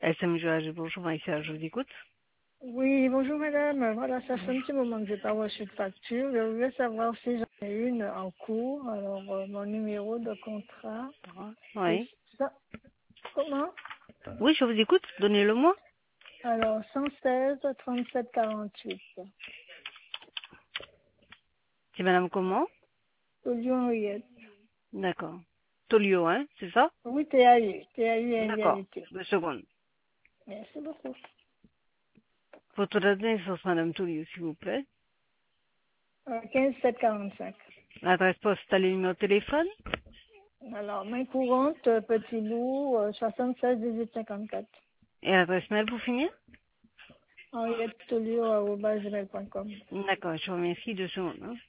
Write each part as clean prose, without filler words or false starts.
SMGH, bonjour Maïssa, je vous écoute. Oui, bonjour madame. Voilà, ça fait un petit moment que je n'ai pas reçu de facture. Je voulais savoir si j'en ai une en cours. Alors, mon numéro de contrat, c'est Oui. ça. Comment? Oui, je vous écoute, donnez-le-moi. Alors, 116 37 48. C'est madame comment? Audio Henriette. D'accord. Tolio, hein, c'est ça? Oui, TAU. TAU D'accord. Indialité. 2 secondes. Merci beaucoup. Votre date de naissance, madame Tolio, s'il vous plaît. 15 7 45. L'adresse postale et le numéro de téléphone. Alors, main courante, petit bout, 76 18 54. Et l'adresse mail pour finir? Henriette Tolio@gmail.com. D'accord, je vous remercie, 2 secondes. Hein.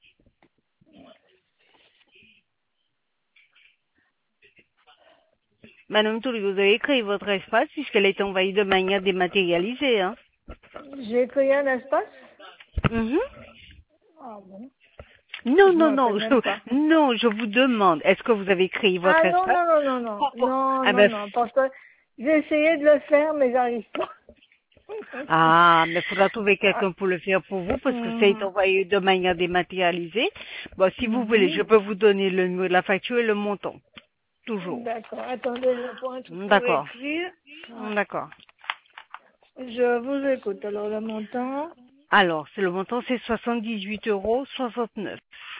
Madame Tolio, vous avez créé votre espace puisqu'elle est envahie de manière dématérialisée, hein. J'ai créé un espace? Mhm. Ah bon? Non, Je me non, rappelle non, même pas. non, je vous demande, est-ce que vous avez créé votre Ah non, espace? non, non, non, non, non, Ah non, ben, non, parce que j'ai essayé de le faire, mais j'arrive pas. ah, mais il faudra trouver Ah, quelqu'un pour le faire pour vous parce que c'est mhm, envoyé de manière dématérialisée. Bon, si vous voulez, je mhm. peux vous donner le numéro de la facture et le montant. Toujours. D'accord, attendez, je prends un truc pour D'accord. écrire. Ouais. D'accord. Je vous écoute. Alors, le montant, Alors, c'est le montant, c'est 78,69 €.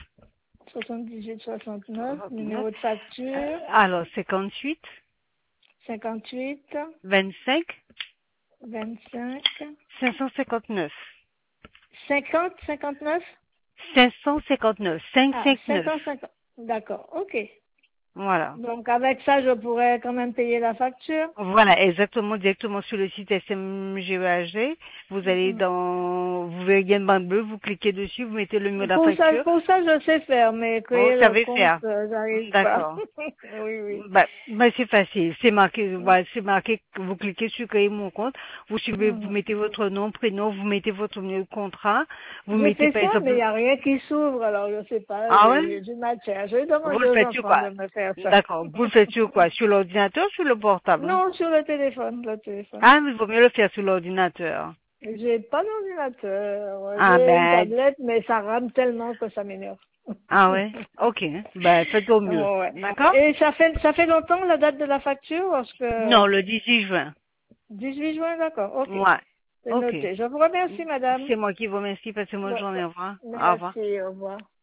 78,69, 69. numéro de facture, Alors, 58, 58, 25, 25, 559. 50, 59. 559, Ah, 559. 50, 50. D'accord, ok. Voilà. Donc, avec ça, je pourrais quand même payer la facture. Voilà, exactement, directement sur le site SMGEAG. Vous allez Mhm. dans, vous verrez une bande bleue, vous cliquez dessus, vous mettez le numéro de la facture. Pour ça, je sais faire, mais Vous créer le savez compte, faire. j'arrive pas. D'accord. Oui, oui. Bah, c'est facile. C'est marqué que vous cliquez sur créer mon compte. Vous suivez, vous Mhm. mettez votre nom, prénom, vous mettez votre numéro de contrat. Vous J'ai mettez fait par ça, mais il exemple, n'y a rien qui s'ouvre, alors je sais pas, ah ouais? j'ai du matière. Je vais Vous demander le aux faites sur enfants quoi? de me faire ça. D'accord. Vous le faites sur quoi? Sur l'ordinateur, sur le portable? Non, sur le téléphone, le téléphone. Ah, mais il vaut mieux le faire sur l'ordinateur. J'ai pas d'ordinateur. Ah, J'ai une ben, tablette, mais ça rame tellement que ça m'énerve. ah ouais? Ok. Ben, faites au mieux. Ouais. D'accord? Et ça fait longtemps la date de la facture, parce que Non, le 18 juin. 18 juin, d'accord, ok. Ouais. C'est Ok. noté. Je vous remercie, madame. C'est moi qui vous remercie. Passez une bonne Ouais, journée. ouais. Au revoir. Au revoir. Merci, au revoir.